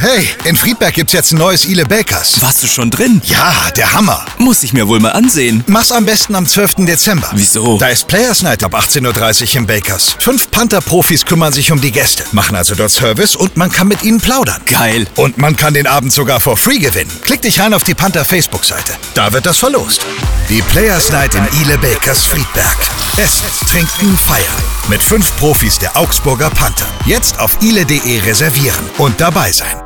Hey, in Friedberg gibt's jetzt ein neues Ile Bakers. Warst du schon drin? Ja, der Hammer. Muss ich mir wohl mal ansehen. Mach's am besten am 12. Dezember. Wieso? Da ist Players Night ab 18:30 Uhr im Bakers. 5 Panther-Profis kümmern sich um die Gäste, machen also dort Service und man kann mit ihnen plaudern. Geil. Und man kann den Abend sogar for free gewinnen. Klick dich rein auf die Panther Facebook-Seite. Da wird das verlost. Die Players Night im Ile Bakers Friedberg. Essen, trinken, feiern. Mit 5 Profis der Augsburger Panther. Jetzt auf ile.de reservieren und dabei sein.